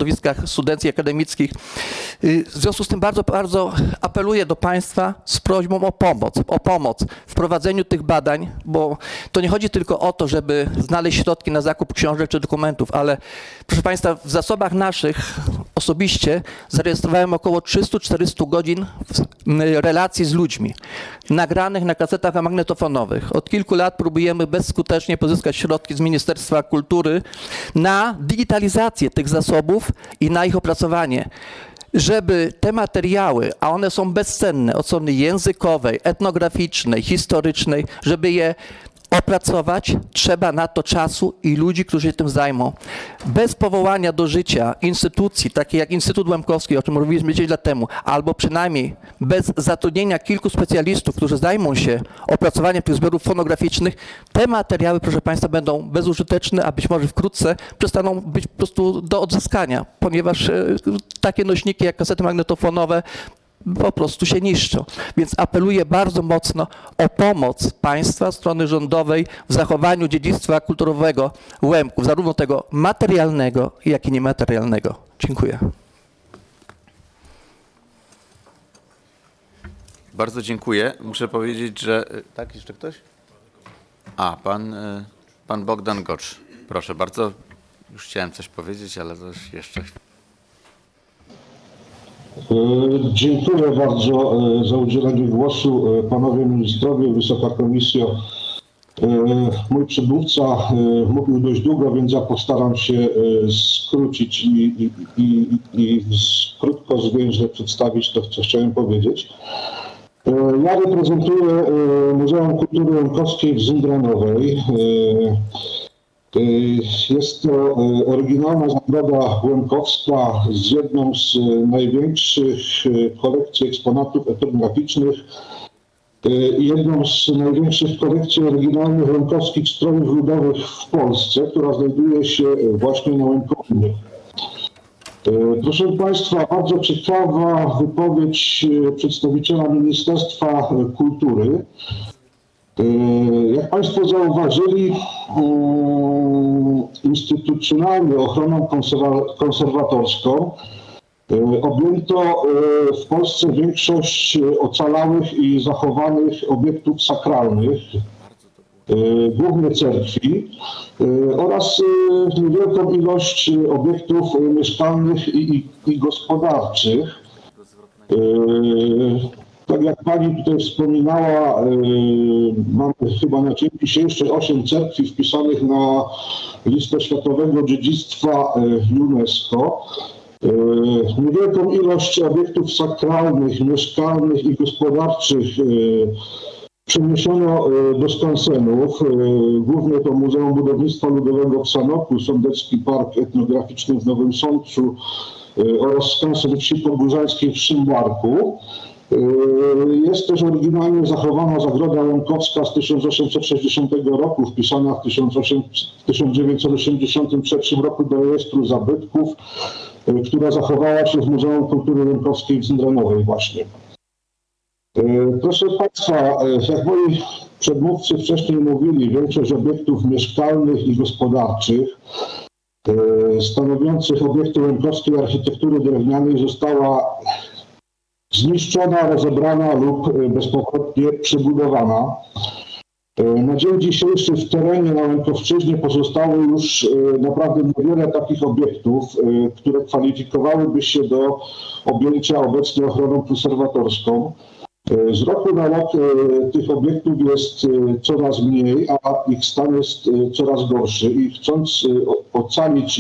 środowiskach studenckich, akademickich. W związku z tym bardzo, bardzo apeluję do Państwa z prośbą o pomoc w prowadzeniu tych badań, bo to nie chodzi tylko o to, żeby znaleźć środki na zakup książek czy dokumentów, ale proszę Państwa, w zasobach naszych osobiście zarejestrowałem około 300-400 godzin relacji z ludźmi, nagranych na kasetach magnetofonowych. Od kilku lat próbujemy bezskutecznie pozyskać środki z Ministerstwa Kultury na digitalizację tych zasobów i na ich opracowanie, żeby te materiały, a one są bezcenne od strony językowej, etnograficznej, historycznej, żeby je opracować, trzeba na to czasu i ludzi, którzy się tym zajmą. Bez powołania do życia instytucji, takich jak Instytut Łemkowski, o czym mówiliśmy 10 lat temu, albo przynajmniej bez zatrudnienia kilku specjalistów, którzy zajmą się opracowaniem tych zbiorów fonograficznych, te materiały, proszę Państwa, będą bezużyteczne, a być może wkrótce przestaną być po prostu do odzyskania, ponieważ takie nośniki jak kasety magnetofonowe po prostu się niszczą. Więc apeluję bardzo mocno o pomoc państwa, strony rządowej w zachowaniu dziedzictwa kulturowego Łemków, zarówno tego materialnego, jak i niematerialnego. Dziękuję. Bardzo dziękuję. Muszę powiedzieć, że... Tak, jeszcze ktoś? A, pan Bogdan Gocz. Proszę bardzo. Już chciałem coś powiedzieć, ale to już jeszcze... Dziękuję bardzo za udzielenie głosu. Panowie ministrowie, Wysoka Komisjo. Mój przedmówca mówił dość długo, więc ja postaram się skrócić i krótko, zwięźle przedstawić to, co chciałem powiedzieć. Ja reprezentuję Muzeum Kultury Łemkowskiej w Zyndanowej. Jest to oryginalna zagroda łemkowska z jedną z największych kolekcji eksponatów etnograficznych i jedną z największych kolekcji oryginalnych łemkowskich strojów ludowych w Polsce, która znajduje się właśnie na Łemkowinie. Proszę Państwa, bardzo ciekawa wypowiedź przedstawiciela Ministerstwa Kultury. Jak Państwo zauważyli, instytucjonalnie ochroną konserwatorską objęto w Polsce większość ocalałych i zachowanych obiektów sakralnych, głównie cerkwi, oraz niewielką ilość obiektów mieszkalnych i gospodarczych. Tak jak Pani tutaj wspominała, mamy chyba na dzień dzisiejszy 8 cerkwi wpisanych na listę Światowego Dziedzictwa UNESCO. Niewielką ilość obiektów sakralnych, mieszkalnych i gospodarczych przeniesiono do skansenów. Głównie to Muzeum Budownictwa Ludowego w Sanoku, Sądecki Park Etnograficzny w Nowym Sączu oraz skansen wsi pogórzańskiej w Szymbarku. Jest też oryginalnie zachowana zagroda łemkowska z 1860 roku, wpisana w 1983 roku do rejestru zabytków, która zachowała się w Muzeum Kultury Łemkowskiej w Zyndanowej właśnie. Proszę Państwa, jak moi przedmówcy wcześniej mówili, większość obiektów mieszkalnych i gospodarczych stanowiących obiekty łemkowskiej architektury drewnianej została zniszczona, rozebrana lub bezpowrotnie przebudowana. Na dzień dzisiejszy w terenie na Łemkowszczyźnie pozostało już naprawdę niewiele takich obiektów, które kwalifikowałyby się do objęcia obecnie ochroną konserwatorską. Z roku na rok tych obiektów jest coraz mniej, a ich stan jest coraz gorszy i chcąc ocalić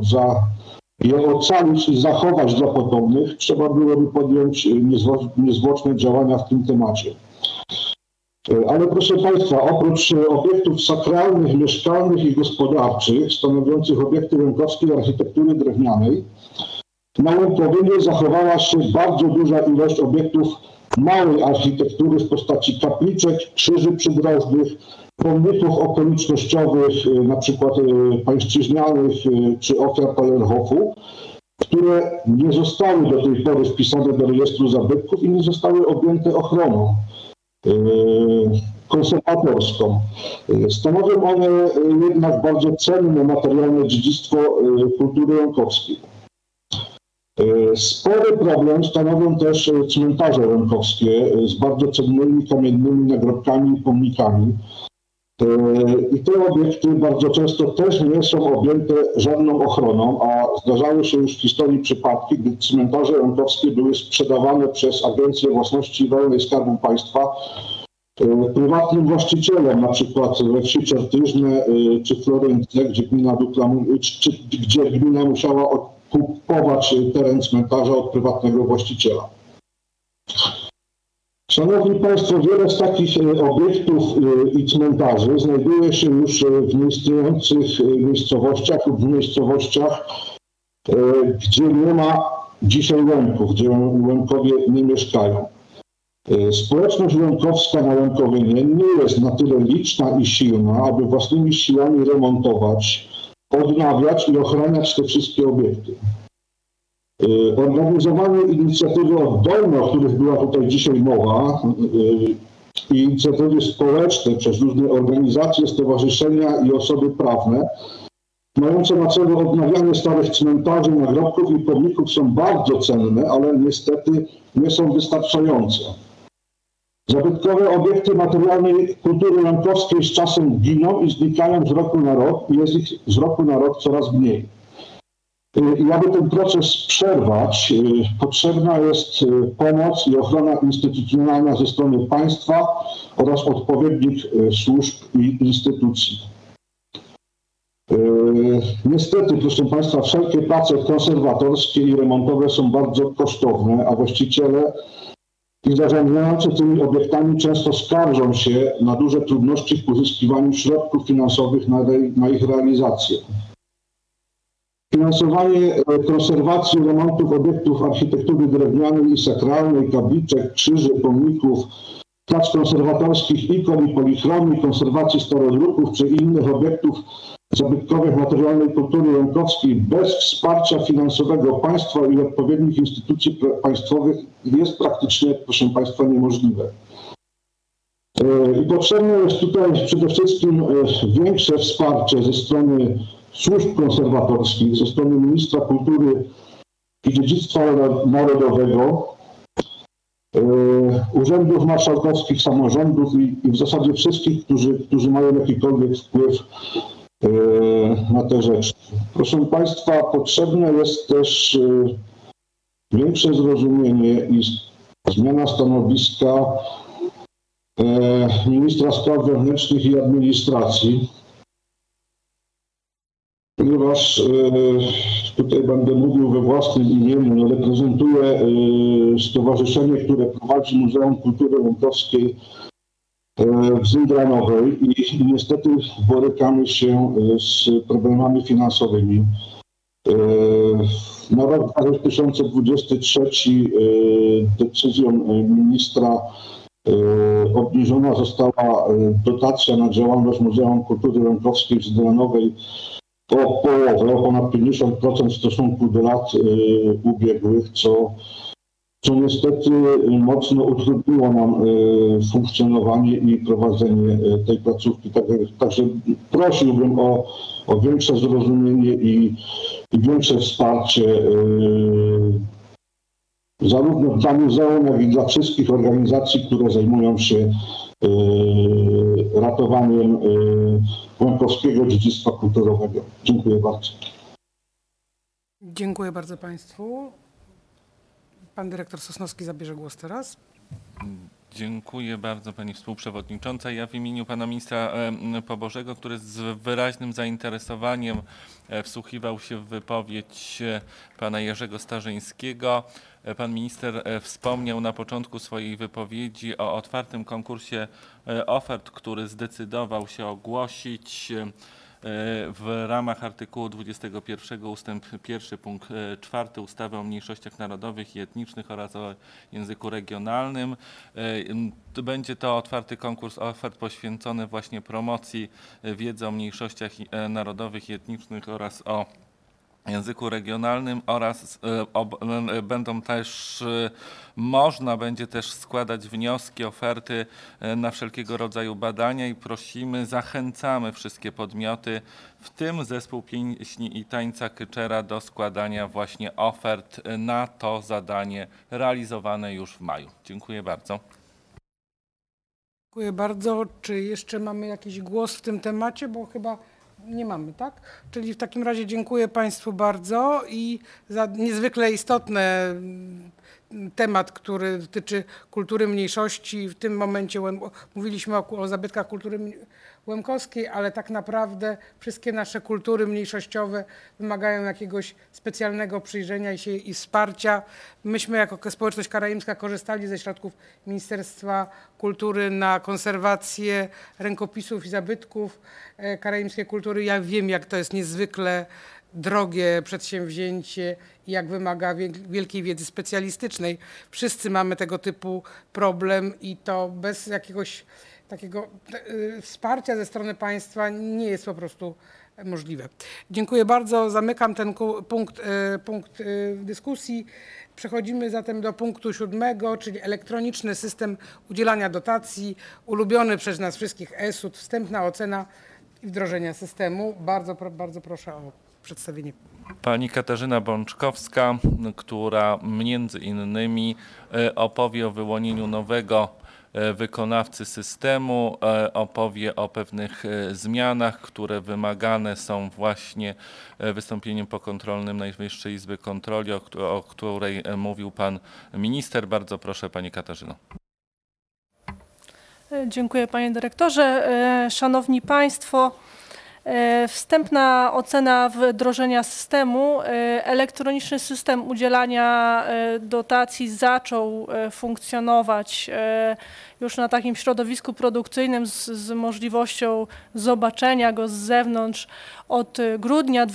ocalić i zachować dla potomnych, trzeba byłoby podjąć niezwłoczne działania w tym temacie. Ale proszę Państwa, oprócz obiektów sakralnych, mieszkalnych i gospodarczych, stanowiących obiekty łemkowskiej architektury drewnianej, na Łemkowinie zachowała się bardzo duża ilość obiektów małej architektury w postaci kapliczek, krzyży przydrożnych, pomników okolicznościowych, na przykład pańszczyźnianych czy ofiar Pauenhofu, które nie zostały do tej pory wpisane do rejestru zabytków i nie zostały objęte ochroną konserwatorską. Stanowią one jednak bardzo cenne materialne dziedzictwo kultury łemkowskiej. Spory problem stanowią też cmentarze łękowskie z bardzo cennymi kamiennymi nagrobkami i pomnikami. I te obiekty bardzo często też nie są objęte żadną ochroną, a zdarzały się już w historii przypadki, gdy cmentarze łękowskie były sprzedawane przez Agencję Własności Rolnej Skarbu Państwa prywatnym właścicielom, na przykład we wsi Czertyżne czy Floryntne, gdzie gmina musiała kupować teren cmentarza od prywatnego właściciela. Szanowni Państwo, wiele z takich obiektów i cmentarzy znajduje się już w nieistniejących miejscowościach lub w miejscowościach, gdzie nie ma dzisiaj Łęków, gdzie Łękowie nie mieszkają. Społeczność łękowska na Łękowynie nie jest na tyle liczna i silna, aby własnymi siłami remontować, odnawiać i ochraniać te wszystkie obiekty. Organizowanie inicjatywy oddolne, o których była tutaj dzisiaj mowa, i inicjatywy społeczne przez różne organizacje, stowarzyszenia i osoby prawne, mające na celu odnawianie starych cmentarzy, nagrobków i pomników są bardzo cenne, ale niestety nie są wystarczające. Zabytkowe obiekty materialnej kultury łękowskiej z czasem giną i znikają z roku na rok i jest ich z roku na rok coraz mniej. I aby ten proces przerwać, potrzebna jest pomoc i ochrona instytucjonalna ze strony państwa oraz odpowiednich służb i instytucji. Niestety, proszę Państwa, wszelkie prace konserwatorskie i remontowe są bardzo kosztowne, a właściciele i zarządzający tymi obiektami często skarżą się na duże trudności w pozyskiwaniu środków finansowych na ich realizację. Finansowanie konserwacji i remontów obiektów architektury drewnianej i sakralnej, kapliczek, krzyży, pomników, prac konserwatorskich, ikon i polichromii, konserwacji starodruków czy innych obiektów zabytkowych materialnej kultury łękowskiej bez wsparcia finansowego państwa i odpowiednich instytucji państwowych jest praktycznie, proszę Państwa, niemożliwe. I potrzebne jest tutaj przede wszystkim większe wsparcie ze strony służb konserwatorskich, ze strony Ministra Kultury i Dziedzictwa Narodowego, urzędów marszałkowskich, samorządów i w zasadzie wszystkich, którzy mają jakikolwiek wpływ na te rzeczy. Proszę Państwa, potrzebne jest też większe zrozumienie i zmiana stanowiska ministra spraw wewnętrznych i administracji, ponieważ tutaj będę mówił we własnym imieniu, reprezentuję stowarzyszenie, które prowadzi Muzeum Kultury Łękowskiej w Zyndanowej i niestety borykamy się z problemami finansowymi. Na rok 2023 decyzją ministra obniżona została dotacja na działalność Muzeum Kultury Łękowskiej w Zyndanowej o połowę, o ponad 50% w stosunku do lat ubiegłych, co niestety mocno utrudniło nam funkcjonowanie i prowadzenie tej placówki. Także prosiłbym o większe zrozumienie i większe wsparcie zarówno dla muzeum, jak i dla wszystkich organizacji, które zajmują się ratowaniem łękowskiego dziedzictwa kulturowego. Dziękuję bardzo. Dziękuję bardzo Państwu. Pan dyrektor Sosnowski zabierze głos teraz. Dziękuję bardzo Pani Współprzewodnicząca. Ja w imieniu Pana Ministra Pobożego, który z wyraźnym zainteresowaniem wsłuchiwał się w wypowiedź Pana Jerzego Starzyńskiego. Pan Minister wspomniał na początku swojej wypowiedzi o otwartym konkursie ofert, który zdecydował się ogłosić w ramach artykułu 21 ustęp 1 punkt 4 ustawy o mniejszościach narodowych i etnicznych oraz o języku regionalnym. Będzie to otwarty konkurs ofert poświęcony właśnie promocji wiedzy o mniejszościach narodowych i etnicznych oraz o języku regionalnym oraz będą też, można będzie też składać wnioski, oferty na wszelkiego rodzaju badania i prosimy, zachęcamy wszystkie podmioty, w tym zespół pieśni i tańca Kyczera, do składania właśnie ofert na to zadanie realizowane już w maju. Dziękuję bardzo. Dziękuję bardzo. Czy jeszcze mamy jakiś głos w tym temacie? Bo chyba nie mamy, tak? Czyli w takim razie dziękuję Państwu bardzo i za niezwykle istotny temat, który dotyczy kultury mniejszości. W tym momencie mówiliśmy o zabytkach kultury łemkowskiej, ale tak naprawdę wszystkie nasze kultury mniejszościowe wymagają jakiegoś specjalnego przyjrzenia i wsparcia. Myśmy jako społeczność karaimska korzystali ze środków Ministerstwa Kultury na konserwację rękopisów i zabytków karaimskiej kultury. Ja wiem, jak to jest niezwykle drogie przedsięwzięcie i jak wymaga wielkiej wiedzy specjalistycznej. Wszyscy mamy tego typu problem i to bez jakiegoś takiego wsparcia ze strony państwa nie jest po prostu możliwe. Dziękuję bardzo. Zamykam ten punkt dyskusji. Przechodzimy zatem do punktu 7, czyli elektroniczny system udzielania dotacji, ulubiony przez nas wszystkich ESUD, wstępna ocena i wdrożenia systemu. Bardzo proszę o przedstawienie. Pani Katarzyna Bączkowska, która między innymi opowie o wyłonieniu nowego wykonawcy systemu, opowie o pewnych zmianach, które wymagane są właśnie wystąpieniem pokontrolnym Najwyższej Izby Kontroli, o której mówił pan minister. Bardzo proszę, pani Katarzyno. Dziękuję, panie dyrektorze. Szanowni państwo, wstępna ocena wdrożenia systemu. Elektroniczny system udzielania dotacji zaczął funkcjonować już na takim środowisku produkcyjnym z możliwością zobaczenia go z zewnątrz od grudnia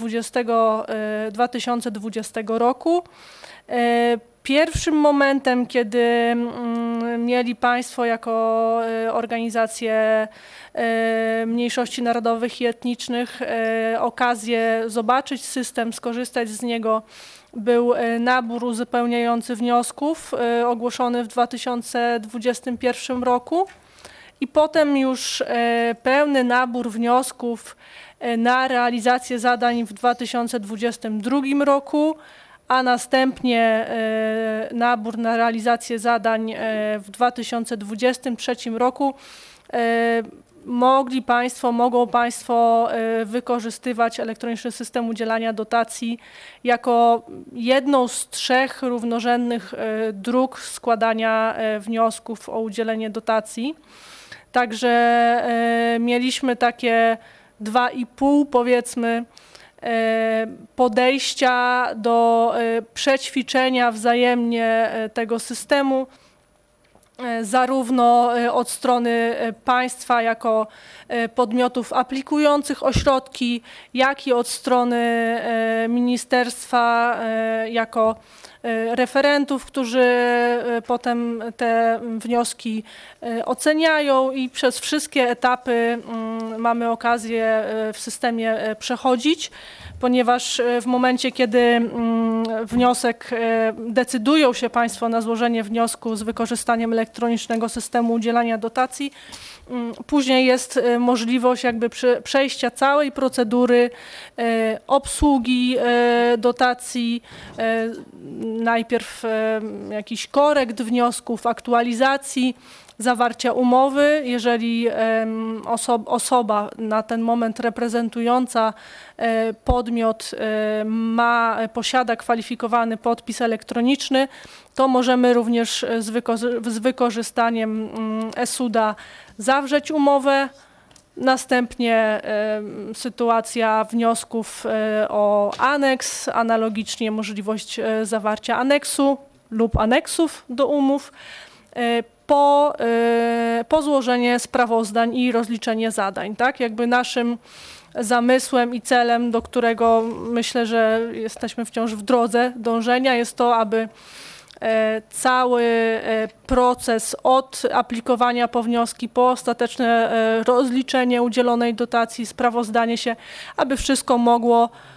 2020 roku. Pierwszym momentem, kiedy mieli państwo jako organizacje mniejszości narodowych i etnicznych okazję zobaczyć system, skorzystać z niego, był nabór uzupełniający wniosków ogłoszony w 2021 roku i potem już pełny nabór wniosków na realizację zadań w 2022 roku, a następnie nabór na realizację zadań w 2023 roku mogą Państwo wykorzystywać elektroniczny system udzielania dotacji jako jedną z 3 równorzędnych dróg składania wniosków o udzielenie dotacji. Także mieliśmy takie 2,5, powiedzmy, podejścia do przećwiczenia wzajemnie tego systemu, zarówno od strony państwa jako podmiotów aplikujących o środki, jak i od strony ministerstwa jako referentów, którzy potem te wnioski oceniają i przez wszystkie etapy mamy okazję w systemie przechodzić, ponieważ w momencie, kiedy decydują się państwo na złożenie wniosku z wykorzystaniem elektronicznego systemu udzielania dotacji, później jest możliwość jakby przejścia całej procedury obsługi dotacji, najpierw jakichś korekt wniosków, aktualizacji, zawarcia umowy. Jeżeli osoba na ten moment reprezentująca podmiot posiada kwalifikowany podpis elektroniczny, to możemy również z wykorzystaniem ESUD-a zawrzeć umowę. Następnie sytuacja wniosków o aneks, analogicznie możliwość zawarcia aneksu lub aneksów do umów, po złożenie sprawozdań i rozliczenie zadań. Tak? Jakby naszym zamysłem i celem, do którego myślę, że jesteśmy wciąż w drodze dążenia, jest to, aby cały proces od aplikowania po wnioski, po ostateczne rozliczenie udzielonej dotacji, sprawozdanie się, aby wszystko mogło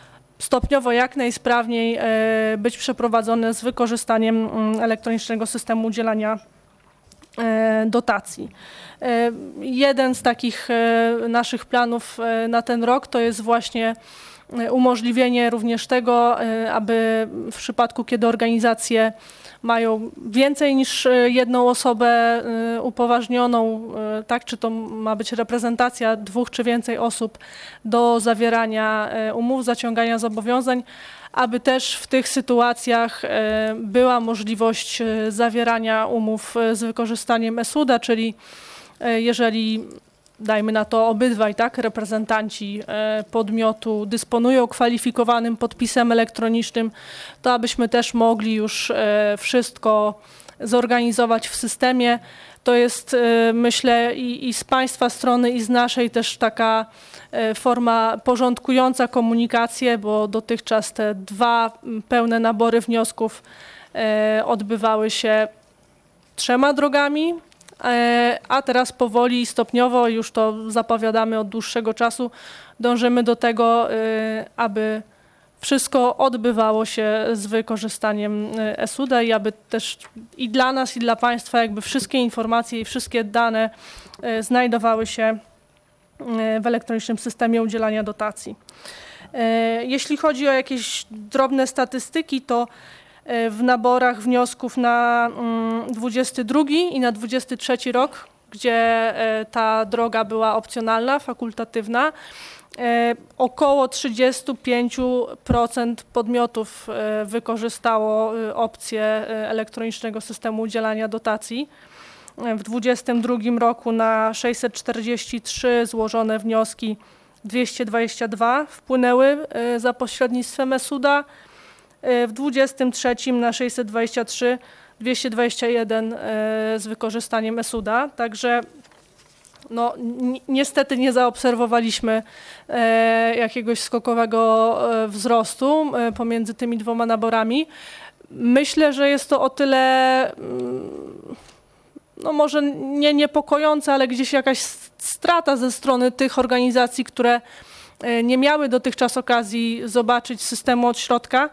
stopniowo jak najsprawniej być przeprowadzone z wykorzystaniem elektronicznego systemu udzielania dotacji. Jeden z takich naszych planów na ten rok to jest właśnie umożliwienie również tego, aby w przypadku, kiedy organizacje mają więcej niż jedną osobę upoważnioną, tak, czy to ma być reprezentacja 2 czy więcej osób do zawierania umów, zaciągania zobowiązań, aby też w tych sytuacjach była możliwość zawierania umów z wykorzystaniem eSUD-a, czyli jeżeli, dajmy na to, obydwaj, tak, reprezentanci podmiotu dysponują kwalifikowanym podpisem elektronicznym, to abyśmy też mogli już wszystko zorganizować w systemie. To jest, myślę, i z Państwa strony, i z naszej też taka forma porządkująca komunikację, bo dotychczas te 2 pełne nabory wniosków odbywały się 3 drogami, a teraz powoli i stopniowo, już to zapowiadamy od dłuższego czasu, dążymy do tego, aby wszystko odbywało się z wykorzystaniem eSUD-a i aby też i dla nas, i dla Państwa jakby wszystkie informacje i wszystkie dane znajdowały się w elektronicznym systemie udzielania dotacji. Jeśli chodzi o jakieś drobne statystyki, to w naborach wniosków na 22 i na 23 rok, gdzie ta droga była opcjonalna, fakultatywna, około 35% podmiotów wykorzystało opcję elektronicznego systemu udzielania dotacji. W 2022 roku na 643 złożone wnioski 222 wpłynęły za pośrednictwem eSUD-a. W 2023 na 623 221 z wykorzystaniem eSUD-a. Także no, niestety nie zaobserwowaliśmy jakiegoś skokowego wzrostu pomiędzy tymi 2 naborami. Myślę, że jest to o tyle, no może nie niepokojące, ale gdzieś jakaś strata ze strony tych organizacji, które nie miały dotychczas okazji zobaczyć systemu od środka.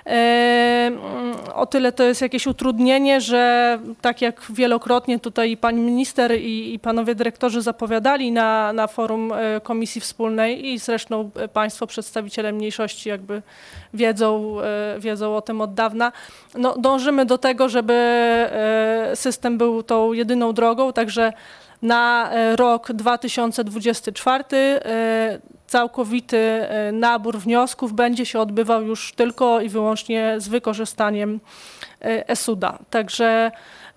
O tyle to jest jakieś utrudnienie, że tak jak wielokrotnie tutaj pani minister i panowie dyrektorzy zapowiadali na forum Komisji Wspólnej i zresztą Państwo przedstawiciele mniejszości jakby wiedzą o tym od dawna. No, dążymy do tego, żeby system był tą jedyną drogą, także na rok 2024 całkowity nabór wniosków będzie się odbywał już tylko i wyłącznie z wykorzystaniem eSUD-a. Także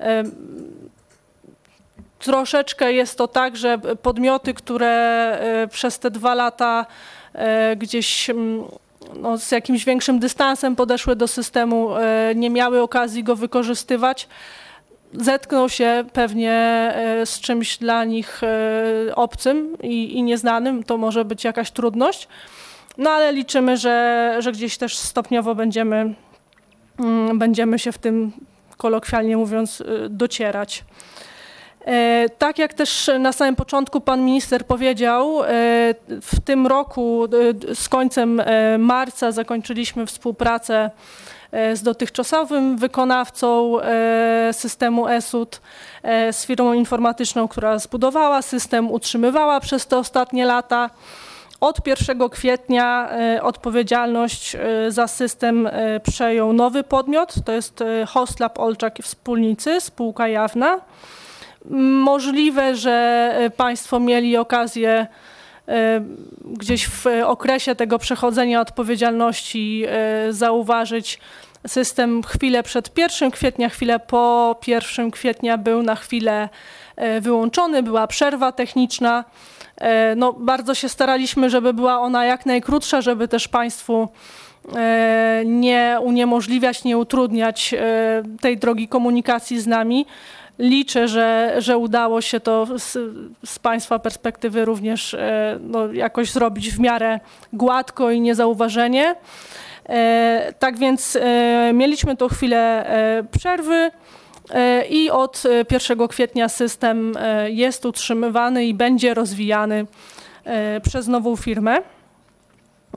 troszeczkę jest to tak, że podmioty, które przez te 2 lata gdzieś no, z jakimś większym dystansem podeszły do systemu, nie miały okazji go wykorzystywać, zetkną się pewnie z czymś dla nich obcym i nieznanym. To może być jakaś trudność, no ale liczymy, że gdzieś też stopniowo będziemy się w tym, kolokwialnie mówiąc, docierać. Tak jak też na samym początku pan minister powiedział, w tym roku z końcem marca zakończyliśmy współpracę z dotychczasowym wykonawcą systemu eSUD, z firmą informatyczną, która zbudowała system, utrzymywała przez te ostatnie lata. Od 1 kwietnia odpowiedzialność za system przejął nowy podmiot, to jest Hostlab Olczak i Wspólnicy, spółka jawna. Możliwe, że Państwo mieli okazję gdzieś w okresie tego przechodzenia odpowiedzialności zauważyć, system chwilę przed 1 kwietnia, chwilę po 1 kwietnia był na chwilę wyłączony, była przerwa techniczna. No, bardzo się staraliśmy, żeby była ona jak najkrótsza, żeby też Państwu nie uniemożliwiać, nie utrudniać tej drogi komunikacji z nami. Liczę, że udało się to z Państwa perspektywy również no, jakoś zrobić w miarę gładko i niezauważenie. Tak więc mieliśmy tą chwilę przerwy i od 1 kwietnia system jest utrzymywany i będzie rozwijany przez nową firmę.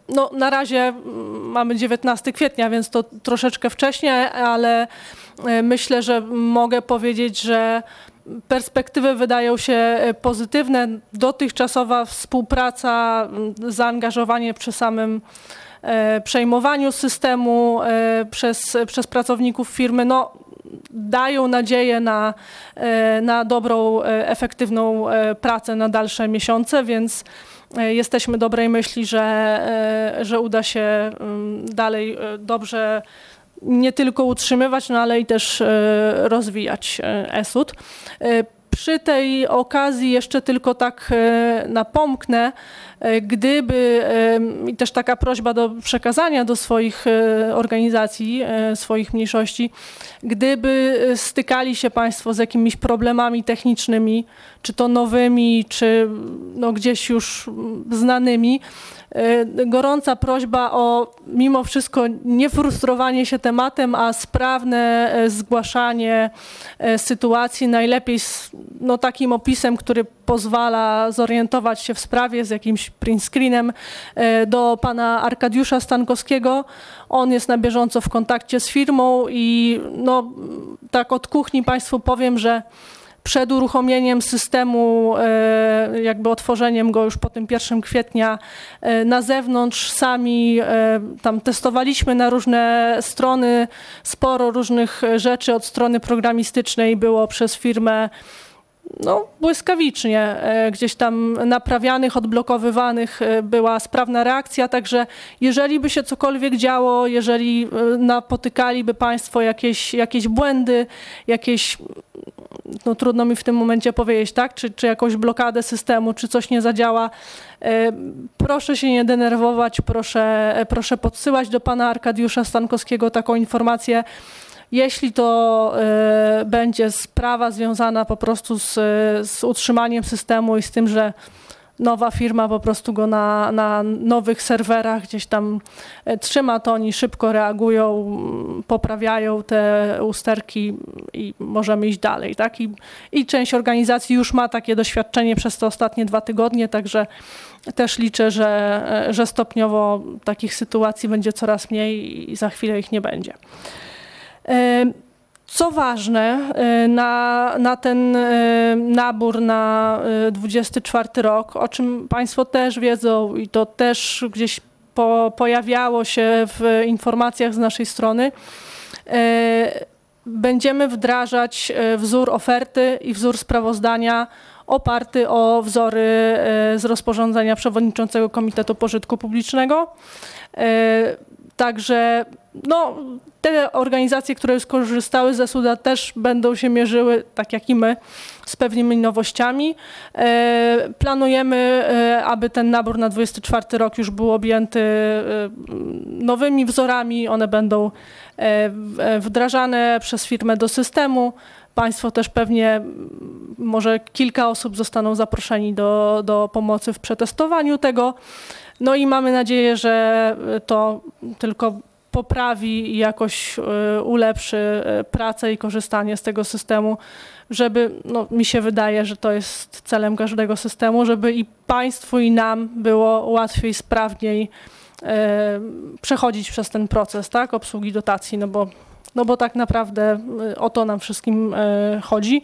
no, na razie mamy 19 kwietnia, więc to troszeczkę wcześniej, ale myślę, że mogę powiedzieć, że perspektywy wydają się pozytywne. Dotychczasowa współpraca, zaangażowanie przy samym przejmowaniu systemu przez pracowników firmy, no, dają nadzieję na dobrą, efektywną pracę na dalsze miesiące, więc jesteśmy dobrej myśli, że uda się dalej dobrze nie tylko utrzymywać, no ale i też rozwijać ESUD. Przy tej okazji jeszcze tylko tak napomknę, gdyby, i też taka prośba do przekazania do swoich organizacji, swoich mniejszości, gdyby stykali się Państwo z jakimiś problemami technicznymi, czy to nowymi, czy no gdzieś już znanymi, gorąca prośba o mimo wszystko nie frustrowanie się tematem, a sprawne zgłaszanie sytuacji, najlepiej z no, takim opisem, który pozwala zorientować się w sprawie, z jakimś print screenem, do pana Arkadiusza Stankowskiego. On jest na bieżąco w kontakcie z firmą i no, tak od kuchni Państwu powiem, że przed uruchomieniem systemu, jakby otworzeniem go już po tym 1 kwietnia na zewnątrz, sami tam testowaliśmy na różne strony, sporo różnych rzeczy od strony programistycznej było przez firmę no, błyskawicznie gdzieś tam naprawianych, odblokowywanych, była sprawna reakcja, także jeżeli by się cokolwiek działo, jeżeli napotykaliby Państwo jakieś błędy, jakieś, no trudno mi w tym momencie powiedzieć, tak, czy jakąś blokadę systemu, czy coś nie zadziała, proszę się nie denerwować, proszę podsyłać do pana Arkadiusza Stankowskiego taką informację. Jeśli to będzie sprawa związana po prostu z utrzymaniem systemu i z tym, że nowa firma po prostu go na nowych serwerach gdzieś tam trzyma, to oni szybko reagują, poprawiają te usterki i możemy iść dalej, tak? I część organizacji już ma takie doświadczenie przez te ostatnie 2 tygodnie, także też liczę, że stopniowo takich sytuacji będzie coraz mniej i za chwilę ich nie będzie. Co ważne, na ten nabór na 24 rok, o czym Państwo też wiedzą i to też gdzieś pojawiało się w informacjach z naszej strony, będziemy wdrażać wzór oferty i wzór sprawozdania oparty o wzory z rozporządzenia Przewodniczącego Komitetu Pożytku Publicznego. Także no, te organizacje, które już skorzystały ze SUD-a, też będą się mierzyły, tak jak i my, z pewnymi nowościami. Planujemy, aby ten nabór na 24 rok już był objęty nowymi wzorami. One będą wdrażane przez firmę do systemu. Państwo też pewnie, może kilka osób zostaną zaproszeni do pomocy w przetestowaniu tego. No i mamy nadzieję, że to tylko poprawi i jakoś ulepszy pracę i korzystanie z tego systemu, żeby, no mi się wydaje, że to jest celem każdego systemu, żeby i Państwu, i nam było łatwiej, sprawniej przechodzić przez ten proces, tak, obsługi dotacji, no bo tak naprawdę o to nam wszystkim chodzi.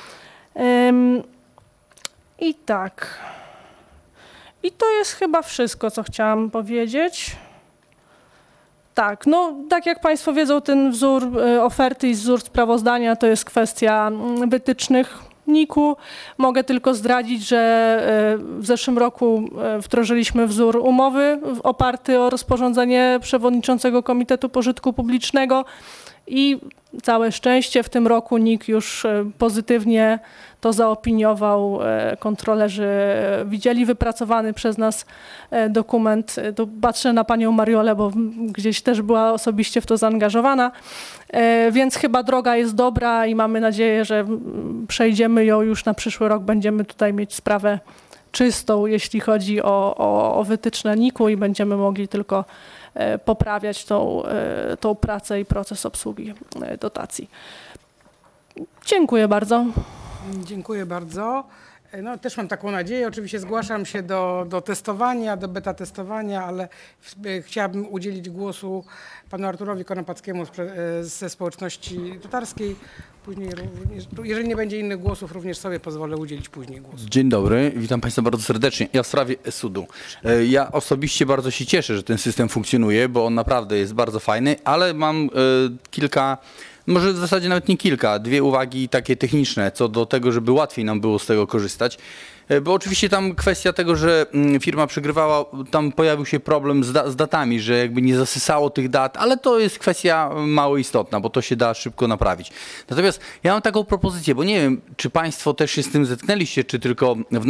I tak. I to jest chyba wszystko, co chciałam powiedzieć. Tak, no tak jak Państwo wiedzą, ten wzór oferty i wzór sprawozdania to jest kwestia wytycznych NIK-u. Mogę tylko zdradzić, że w zeszłym roku wdrożyliśmy wzór umowy oparty o rozporządzenie Przewodniczącego Komitetu Pożytku Publicznego i całe szczęście w tym roku NIK już pozytywnie to zaopiniował. Kontrolerzy widzieli wypracowany przez nas dokument. Tu patrzę na panią Mariolę, bo gdzieś też była osobiście w to zaangażowana. Więc chyba droga jest dobra i mamy nadzieję, że przejdziemy ją już na przyszły rok. Będziemy tutaj mieć sprawę czystą, jeśli chodzi o wytyczne NIK-u i będziemy mogli tylko poprawiać tą pracę i proces obsługi dotacji. Dziękuję bardzo. Dziękuję bardzo. No, też mam taką nadzieję. Oczywiście zgłaszam się do testowania, do beta testowania, ale chciałabym udzielić głosu panu Arturowi Konopackiemu ze społeczności tatarskiej. Później również, jeżeli nie będzie innych głosów, również sobie pozwolę udzielić później głosu. Dzień dobry, witam Państwa bardzo serdecznie. Ja w sprawie e-Sudu. Ja osobiście bardzo się cieszę, że ten system funkcjonuje, bo on naprawdę jest bardzo fajny, ale mam kilka, może w zasadzie nawet nie kilka, dwie uwagi takie techniczne co do tego, żeby łatwiej nam było z tego korzystać. Bo oczywiście tam kwestia tego, że firma przegrywała, tam pojawił się problem z datami, że jakby nie zasysało tych dat, ale to jest kwestia mało istotna, bo to się da szybko naprawić. Natomiast ja mam taką propozycję, bo nie wiem, czy Państwo też się z tym zetknęliście, czy tylko w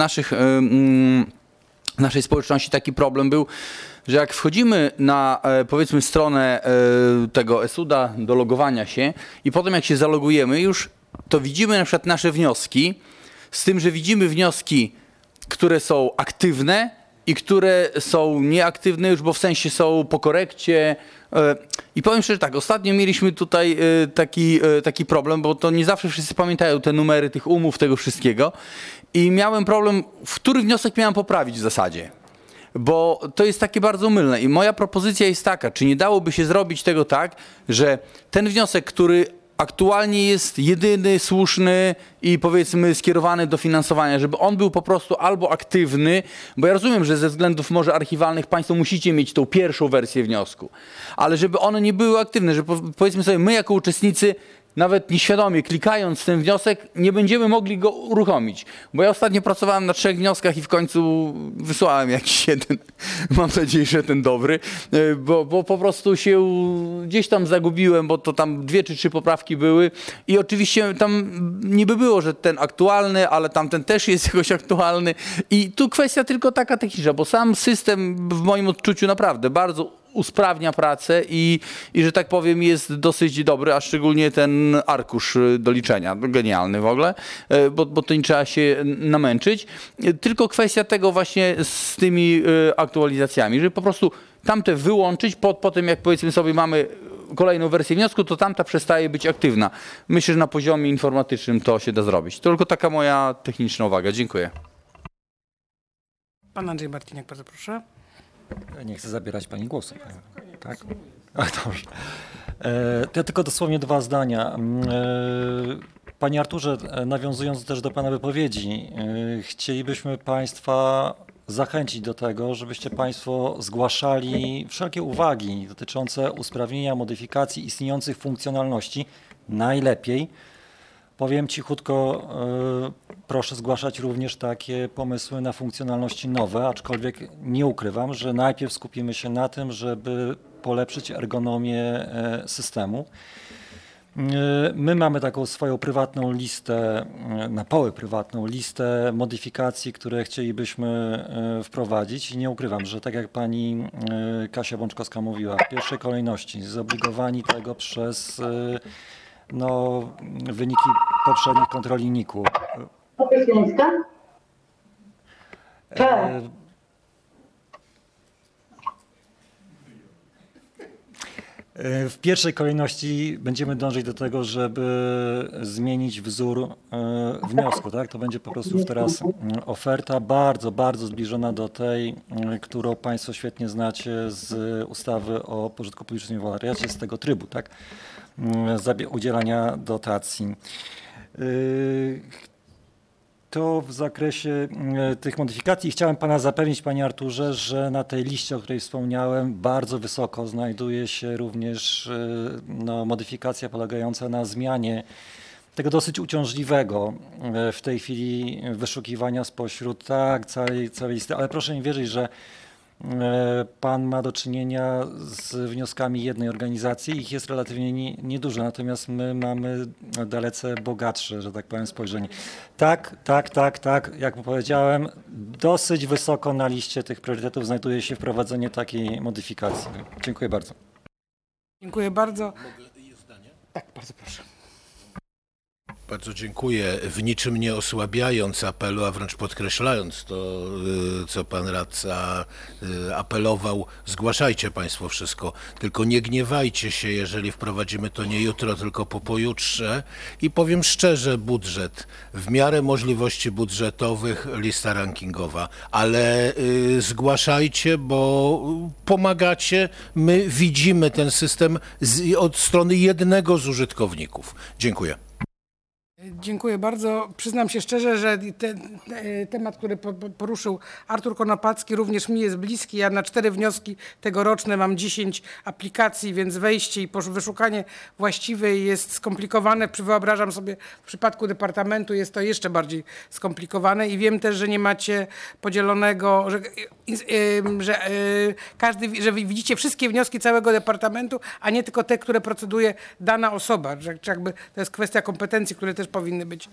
naszej społeczności taki problem był, że jak wchodzimy na powiedzmy stronę tego e-Suda do logowania się i potem jak się zalogujemy już, to widzimy na przykład nasze wnioski, z tym, że widzimy wnioski, które są aktywne i które są nieaktywne już, bo w sensie są po korekcie. I powiem szczerze tak, ostatnio mieliśmy tutaj taki problem, bo to nie zawsze wszyscy pamiętają te numery tych umów, tego wszystkiego. I miałem problem, w który wniosek miałem poprawić w zasadzie. Bo to jest takie bardzo mylne. I moja propozycja jest taka, czy nie dałoby się zrobić tego tak, że ten wniosek, który aktualnie jest jedyny, słuszny i powiedzmy skierowany do finansowania, żeby on był po prostu albo aktywny, bo ja rozumiem, że ze względów może archiwalnych Państwo musicie mieć tą pierwszą wersję wniosku, ale żeby one nie były aktywne, że powiedzmy sobie my jako uczestnicy nawet nieświadomie klikając ten wniosek nie będziemy mogli go uruchomić. Bo ja ostatnio pracowałem na 3 wnioskach i w końcu wysłałem jakiś jeden, mam nadzieję, że ten dobry, bo po prostu się gdzieś tam zagubiłem, bo to tam 2 czy 3 poprawki były i oczywiście tam niby było, że ten aktualny, ale tamten też jest jakoś aktualny i tu kwestia tylko taka techniczna, bo sam system w moim odczuciu naprawdę bardzo usprawnia pracę i że tak powiem jest dosyć dobry, a szczególnie ten arkusz do liczenia, genialny w ogóle, bo to nie trzeba się namęczyć. Tylko kwestia tego właśnie z tymi aktualizacjami, żeby po prostu tamte wyłączyć, po tym jak powiedzmy sobie mamy kolejną wersję wniosku, to tamta przestaje być aktywna. Myślę, że na poziomie informatycznym to się da zrobić. To tylko taka moja techniczna uwaga. Dziękuję. Pan Andrzej Martiniak, bardzo proszę. Nie chcę zabierać Pani głosu. Tak? A, dobrze. To ja tylko dosłownie 2 zdania. Panie Arturze, nawiązując też do Pana wypowiedzi, chcielibyśmy Państwa zachęcić do tego, żebyście Państwo zgłaszali wszelkie uwagi dotyczące usprawnienia, modyfikacji istniejących funkcjonalności. Najlepiej, powiem cichutko, proszę zgłaszać również takie pomysły na funkcjonalności nowe, aczkolwiek nie ukrywam, że najpierw skupimy się na tym, żeby polepszyć ergonomię systemu. My mamy taką swoją prywatną listę, na poły prywatną listę modyfikacji, które chcielibyśmy wprowadzić i nie ukrywam, że tak jak pani Kasia Bączkowska mówiła, w pierwszej kolejności zobligowani tego przez wyniki poprzednich kontroli NIK-u. Tak. W pierwszej kolejności będziemy dążyć do tego, żeby zmienić wzór wniosku. Tak? To będzie po prostu już teraz oferta bardzo, bardzo zbliżona do tej, którą Państwo świetnie znacie z ustawy o pożytku publicznym i wolontariacie, z tego trybu, tak? Udzielania dotacji. To w zakresie tych modyfikacji. Chciałem Pana zapewnić, Panie Arturze, że na tej liście, o której wspomniałem, bardzo wysoko znajduje się również modyfikacja polegająca na zmianie tego dosyć uciążliwego w tej chwili wyszukiwania spośród całej listy. Ale proszę mi wierzyć, że Pan ma do czynienia z wnioskami jednej organizacji, ich jest relatywnie niedużo, natomiast my mamy dalece bogatsze, że tak powiem, spojrzenie. Tak, jak powiedziałem, dosyć wysoko na liście tych priorytetów znajduje się wprowadzenie takiej modyfikacji. Dziękuję bardzo. Dziękuję bardzo. Tak, bardzo proszę. Bardzo dziękuję. W niczym nie osłabiając apelu, a wręcz podkreślając to, co pan radca apelował, zgłaszajcie państwo wszystko, tylko nie gniewajcie się, jeżeli wprowadzimy to nie jutro, tylko po pojutrze. I powiem szczerze, budżet, w miarę możliwości budżetowych, lista rankingowa, ale zgłaszajcie, bo pomagacie, my widzimy ten system od strony jednego z użytkowników. Dziękuję. Dziękuję bardzo. Przyznam się szczerze, że temat, który poruszył Artur Konopacki, również mi jest bliski. Ja na 4 wnioski tegoroczne mam 10 aplikacji, więc wejście i wyszukanie właściwej jest skomplikowane. Wyobrażam sobie, w przypadku departamentu jest to jeszcze bardziej skomplikowane i wiem też, że nie macie podzielonego, że widzicie wszystkie wnioski całego departamentu, a nie tylko te, które proceduje dana osoba. Że jakby to jest kwestia kompetencji, które też powinny być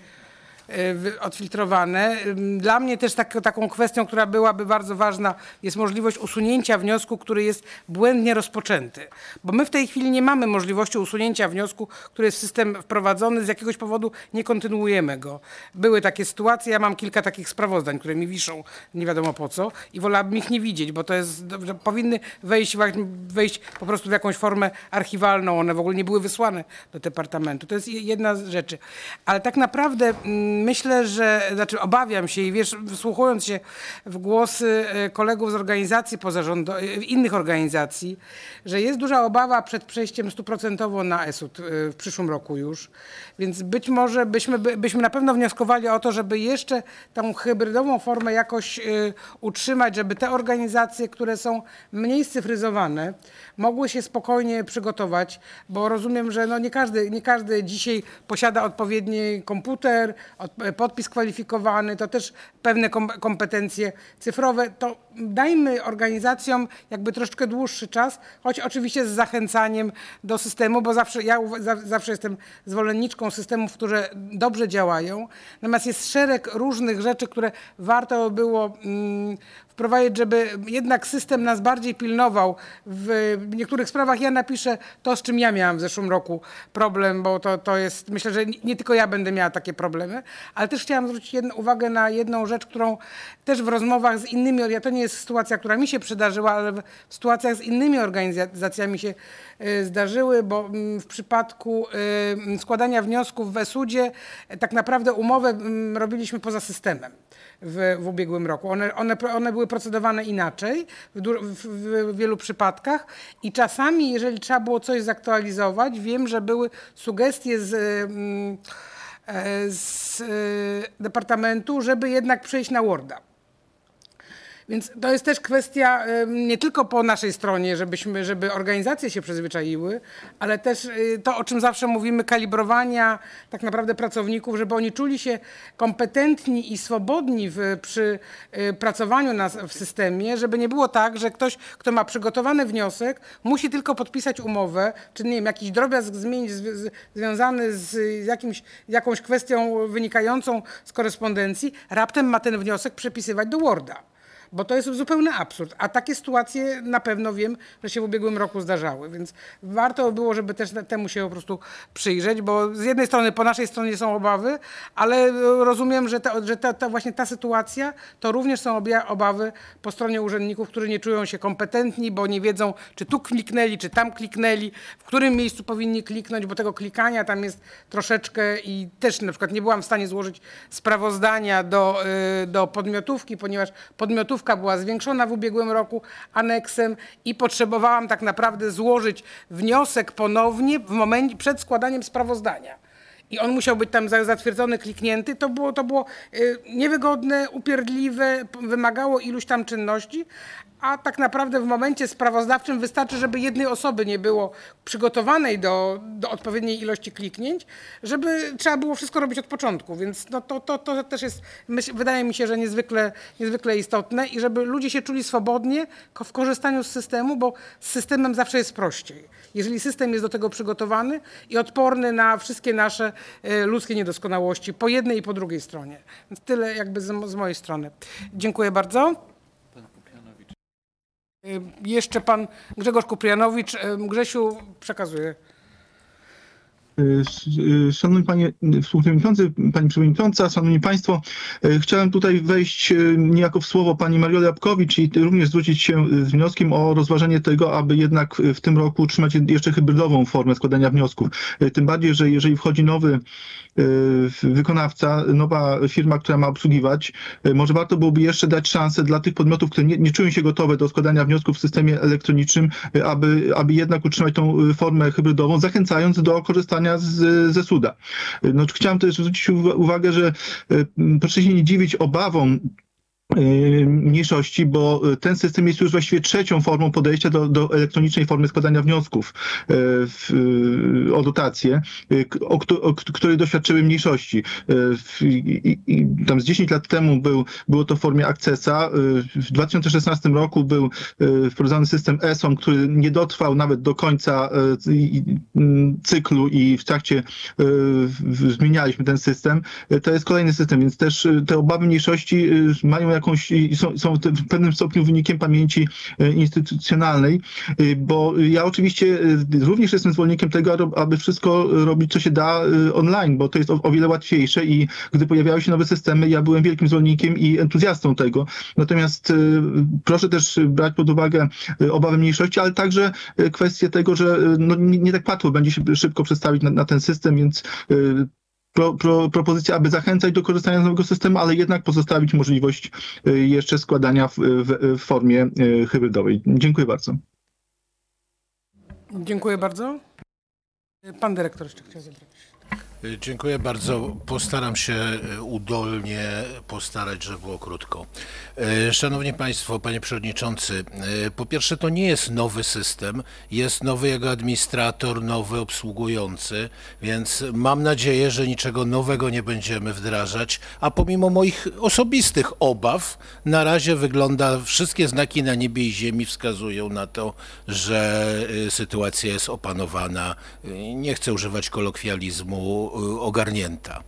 odfiltrowane. Dla mnie też taką kwestią, która byłaby bardzo ważna, jest możliwość usunięcia wniosku, który jest błędnie rozpoczęty. Bo my w tej chwili nie mamy możliwości usunięcia wniosku, który jest w system wprowadzony, z jakiegoś powodu nie kontynuujemy go. Były takie sytuacje, ja mam kilka takich sprawozdań, które mi wiszą, nie wiadomo po co i wolałabym ich nie widzieć, bo to jest, że powinny wejść po prostu w jakąś formę archiwalną, one w ogóle nie były wysłane do departamentu. To jest jedna z rzeczy. Ale tak naprawdę myślę, znaczy obawiam się i wsłuchując się w głosy kolegów z organizacji pozarządowych, innych organizacji, że jest duża obawa przed przejściem 100% na ESUD w przyszłym roku już. Więc być może byśmy na pewno wnioskowali o to, żeby jeszcze tą hybrydową formę jakoś utrzymać, żeby te organizacje, które są mniej scyfryzowane, mogły się spokojnie przygotować, bo rozumiem, że no nie każdy dzisiaj posiada odpowiedni komputer, podpis kwalifikowany, to też pewne kompetencje cyfrowe. To dajmy organizacjom jakby troszeczkę dłuższy czas, choć oczywiście z zachęcaniem do systemu, bo zawsze jestem zwolenniczką systemów, które dobrze działają. Natomiast jest szereg różnych rzeczy, które warto było wprowadzić, żeby jednak system nas bardziej pilnował. W niektórych sprawach ja napiszę to, z czym ja miałam w zeszłym roku problem, bo to jest, myślę, że nie tylko ja będę miała takie problemy, ale też chciałam zwrócić uwagę na jedną rzecz, którą też w rozmowach z innymi, to nie jest sytuacja, która mi się przydarzyła, ale w sytuacjach z innymi organizacjami się zdarzyły, bo w przypadku składania wniosków w ESUD-zie tak naprawdę umowę robiliśmy poza systemem w ubiegłym roku. One były procedowane inaczej w wielu przypadkach i czasami, jeżeli trzeba było coś zaktualizować, wiem, że były sugestie z departamentu, żeby jednak przejść na Worda. Więc to jest też kwestia nie tylko po naszej stronie, żeby organizacje się przyzwyczaiły, ale też to, o czym zawsze mówimy, kalibrowania tak naprawdę pracowników, żeby oni czuli się kompetentni i swobodni przy pracowaniu w systemie, żeby nie było tak, że ktoś, kto ma przygotowany wniosek, musi tylko podpisać umowę, czy nie wiem, jakiś drobiazg zmienić związany z jakąś kwestią wynikającą z korespondencji, raptem ma ten wniosek przepisywać do Worda. Bo to jest zupełny absurd, a takie sytuacje na pewno wiem, że się w ubiegłym roku zdarzały, więc warto było, żeby też temu się po prostu przyjrzeć, bo z jednej strony po naszej stronie są obawy, ale rozumiem, że właśnie ta sytuacja to również są obawy po stronie urzędników, którzy nie czują się kompetentni, bo nie wiedzą, czy tu kliknęli, czy tam kliknęli, w którym miejscu powinni kliknąć, bo tego klikania tam jest troszeczkę i też na przykład nie byłam w stanie złożyć sprawozdania do podmiotówki, ponieważ podmiotówka była zwiększona w ubiegłym roku aneksem i potrzebowałam tak naprawdę złożyć wniosek ponownie w momencie przed składaniem sprawozdania. I on musiał być tam zatwierdzony, kliknięty. To było niewygodne, upierdliwe, wymagało iluś tam czynności, a tak naprawdę w momencie sprawozdawczym wystarczy, żeby jednej osoby nie było przygotowanej do odpowiedniej ilości kliknięć, żeby trzeba było wszystko robić od początku, więc no to też jest, wydaje mi się, że niezwykle istotne i żeby ludzie się czuli swobodnie w korzystaniu z systemu, bo z systemem zawsze jest prościej. Jeżeli system jest do tego przygotowany i odporny na wszystkie nasze ludzkie niedoskonałości po jednej i po drugiej stronie. Więc tyle jakby z mojej strony. Dziękuję bardzo. Jeszcze pan Grzegorz Kuprianowicz. Grzesiu, przekazuję. Szanowny Panie Współprzewodniczący, Pani Przewodnicząca, Szanowni Państwo, chciałem tutaj wejść niejako w słowo Pani Marioli Apkowicz i również zwrócić się z wnioskiem o rozważenie tego, aby jednak w tym roku utrzymać jeszcze hybrydową formę składania wniosków. Tym bardziej, że jeżeli wchodzi nowy wykonawca, nowa firma, która ma obsługiwać, może warto byłoby jeszcze dać szansę dla tych podmiotów, które nie czują się gotowe do składania wniosków w systemie elektronicznym, aby jednak utrzymać tą formę hybrydową, zachęcając do korzystania ze SUD-a. No, chciałem też zwrócić uwagę, że proszę się nie dziwić obawom mniejszości, bo ten system jest już właściwie trzecią formą podejścia do elektronicznej formy składania wniosków o dotację, której doświadczyły mniejszości. Tam z 10 lat temu było to w formie Accessa. W 2016 roku był wprowadzony system ESOM, który nie dotrwał nawet do końca cyklu i w trakcie zmienialiśmy ten system. To jest kolejny system, więc też te obawy mniejszości mają są w pewnym stopniu wynikiem pamięci instytucjonalnej, bo ja oczywiście również jestem zwolennikiem tego, aby wszystko robić, co się da online, bo to jest o wiele łatwiejsze i gdy pojawiały się nowe systemy, ja byłem wielkim zwolennikiem i entuzjastą tego. Natomiast proszę też brać pod uwagę obawy mniejszości, ale także kwestię tego, że nie tak łatwo będzie się szybko przestawić na ten system, więc propozycja, aby zachęcać do korzystania z nowego systemu, ale jednak pozostawić możliwość jeszcze składania w formie hybrydowej. Dziękuję bardzo. Dziękuję bardzo. Pan dyrektor jeszcze chciał zabrać. Dziękuję bardzo. Postaram się udolnie postarać, żeby było krótko. Szanowni Państwo, Panie Przewodniczący, po pierwsze to nie jest nowy system, jest nowy jego administrator, nowy obsługujący, więc mam nadzieję, że niczego nowego nie będziemy wdrażać, a pomimo moich osobistych obaw, na razie wszystkie znaki na niebie i ziemi wskazują na to, że sytuacja jest opanowana. Nie chcę używać kolokwializmu, ogarnięta.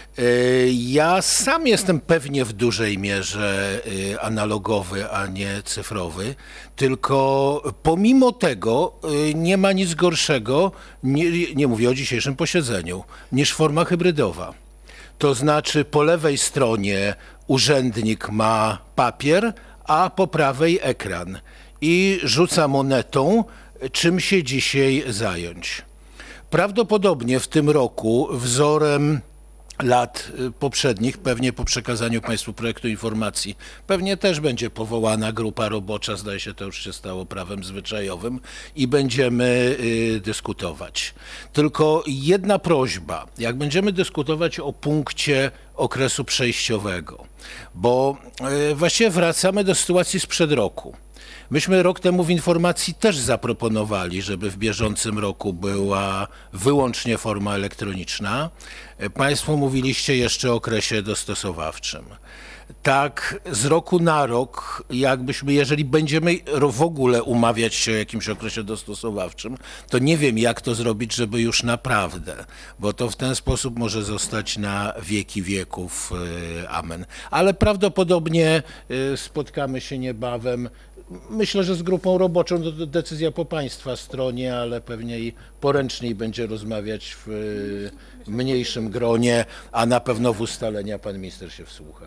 Ja sam jestem pewnie w dużej mierze analogowy, a nie cyfrowy, tylko pomimo tego nie ma nic gorszego, nie mówię o dzisiejszym posiedzeniu, niż forma hybrydowa. To znaczy po lewej stronie urzędnik ma papier, a po prawej ekran i rzuca monetą, czym się dzisiaj zająć. Prawdopodobnie w tym roku wzorem lat poprzednich, pewnie po przekazaniu Państwu projektu informacji, pewnie też będzie powołana grupa robocza, zdaje się to już się stało prawem zwyczajowym i będziemy dyskutować. Tylko jedna prośba, jak będziemy dyskutować o punkcie okresu przejściowego, bo właściwie wracamy do sytuacji sprzed roku. Myśmy rok temu w informacji też zaproponowali, żeby w bieżącym roku była wyłącznie forma elektroniczna. Państwo mówiliście jeszcze o okresie dostosowawczym. Tak z roku na rok, jeżeli będziemy w ogóle umawiać się o jakimś okresie dostosowawczym, to nie wiem, jak to zrobić, żeby już naprawdę, bo to w ten sposób może zostać na wieki wieków. Amen. Ale prawdopodobnie spotkamy się niebawem. Myślę, że z grupą roboczą to decyzja po Państwa stronie, ale pewnie i poręczniej będzie rozmawiać w mniejszym gronie, a na pewno w ustalenia pan minister się wsłucha.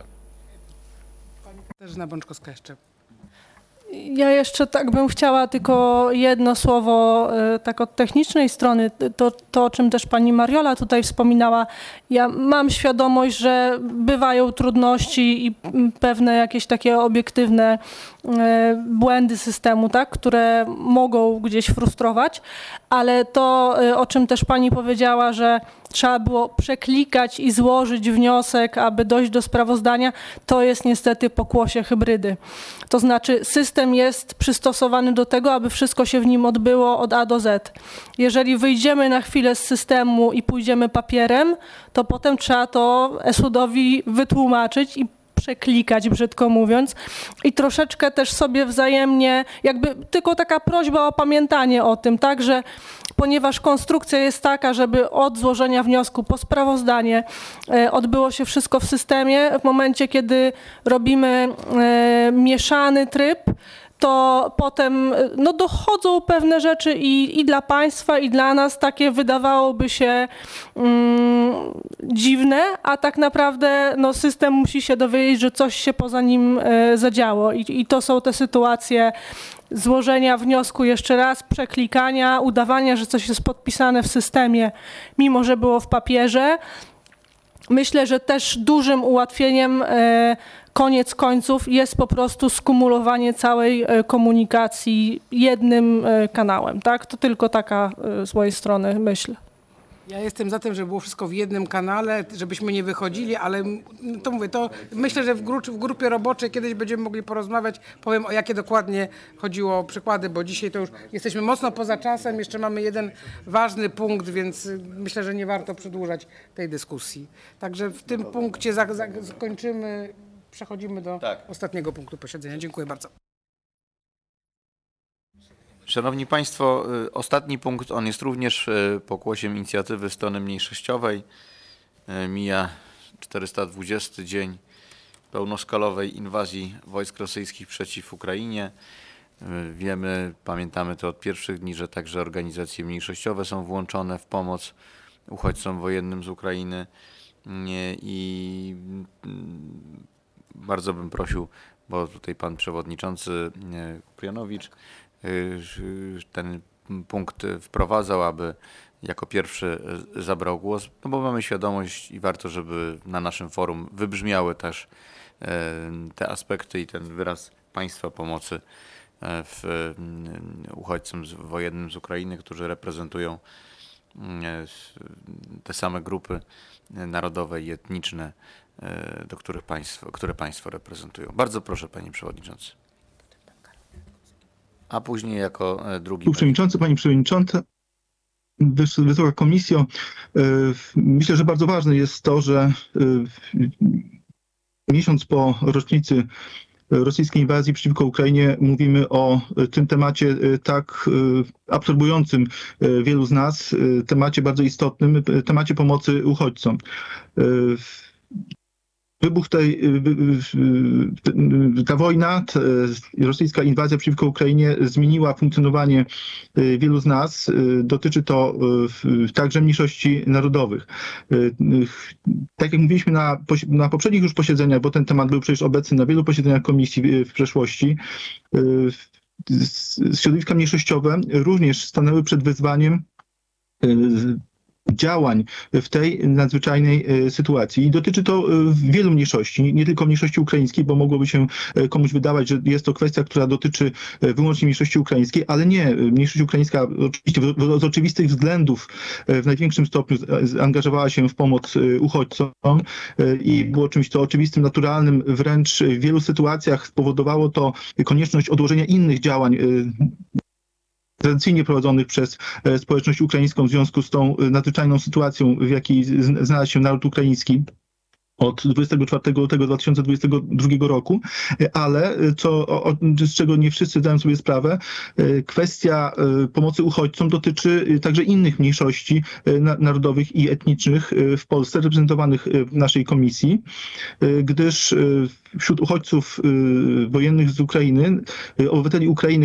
Katarzyna Bączkowska jeszcze. Ja jeszcze tak bym chciała tylko jedno słowo tak od technicznej strony, to o czym też pani Mariola tutaj wspominała. Ja mam świadomość, że bywają trudności i pewne jakieś takie obiektywne błędy systemu, tak, które mogą gdzieś frustrować, ale to, o czym też pani powiedziała, że trzeba było przeklikać i złożyć wniosek, aby dojść do sprawozdania, to jest niestety pokłosie hybrydy. To znaczy system jest przystosowany do tego, aby wszystko się w nim odbyło od A do Z. Jeżeli wyjdziemy na chwilę z systemu i pójdziemy papierem, to potem trzeba to eSUD-owi wytłumaczyć i przeklikać, brzydko mówiąc, i troszeczkę też sobie wzajemnie, jakby tylko taka prośba o pamiętanie o tym, tak, że ponieważ konstrukcja jest taka, żeby od złożenia wniosku po sprawozdanie odbyło się wszystko w systemie, w momencie, kiedy robimy mieszany tryb, to potem no, dochodzą pewne rzeczy i dla państwa, i dla nas takie wydawałoby się dziwne, a tak naprawdę no, system musi się dowiedzieć, że coś się poza nim zadziało. I to są te sytuacje złożenia wniosku jeszcze raz, przeklikania, udawania, że coś jest podpisane w systemie, mimo że było w papierze. Myślę, że też dużym ułatwieniem koniec końców jest po prostu skumulowanie całej komunikacji jednym kanałem, tak? To tylko taka z mojej strony myśl. Ja jestem za tym, żeby było wszystko w jednym kanale, żebyśmy nie wychodzili, ale to mówię, to myślę, że w grupie roboczej kiedyś będziemy mogli porozmawiać, powiem o jakie dokładnie chodziło przykłady, bo dzisiaj to już jesteśmy mocno poza czasem, jeszcze mamy jeden ważny punkt, więc myślę, że nie warto przedłużać tej dyskusji. Także w tym punkcie zakończymy, przechodzimy do ostatniego punktu posiedzenia. Dziękuję bardzo. Szanowni Państwo, ostatni punkt, on jest również pokłosiem inicjatywy strony mniejszościowej. Mija 420 dzień pełnoskalowej inwazji wojsk rosyjskich przeciw Ukrainie. Wiemy, pamiętamy to od pierwszych dni, że także organizacje mniejszościowe są włączone w pomoc uchodźcom wojennym z Ukrainy i bardzo bym prosił, bo tutaj pan przewodniczący Kuprianowicz ten punkt wprowadzał, aby jako pierwszy zabrał głos, no bo mamy świadomość i warto, żeby na naszym forum wybrzmiały też te aspekty i ten wyraz państwa pomocy w uchodźcom wojennym z Ukrainy, którzy reprezentują te same grupy narodowe i etniczne, które państwo reprezentują. Bardzo proszę, panie przewodniczący. A później jako drugi... Pani Przewodnicząca, Wysoka Komisjo, myślę, że bardzo ważne jest to, że miesiąc po rocznicy rosyjskiej inwazji przeciwko Ukrainie mówimy o tym temacie tak absorbującym wielu z nas, temacie bardzo istotnym, temacie pomocy uchodźcom. Wybuch ta wojna, rosyjska inwazja przeciwko Ukrainie zmieniła funkcjonowanie wielu z nas. Dotyczy to także mniejszości narodowych. Tak jak mówiliśmy na poprzednich już posiedzeniach, bo ten temat był przecież obecny na wielu posiedzeniach komisji w przeszłości, środowiska mniejszościowe również stanęły przed wyzwaniem działań w tej nadzwyczajnej sytuacji. I dotyczy to wielu mniejszości, nie tylko mniejszości ukraińskiej, bo mogłoby się komuś wydawać, że jest to kwestia, która dotyczy wyłącznie mniejszości ukraińskiej, ale nie. Mniejszość ukraińska oczywiście z oczywistych względów w największym stopniu angażowała się w pomoc uchodźcom i było czymś to oczywistym, naturalnym. Wręcz w wielu sytuacjach spowodowało to konieczność odłożenia innych działań tradycyjnie prowadzonych przez społeczność ukraińską w związku z tą nadzwyczajną sytuacją, w jakiej znalazł się naród ukraiński od 24 lutego 2022 roku, ale z czego nie wszyscy zdają sobie sprawę, kwestia pomocy uchodźcom dotyczy także innych mniejszości narodowych i etnicznych w Polsce, reprezentowanych w naszej komisji, gdyż wśród uchodźców wojennych z Ukrainy, obywateli Ukrainy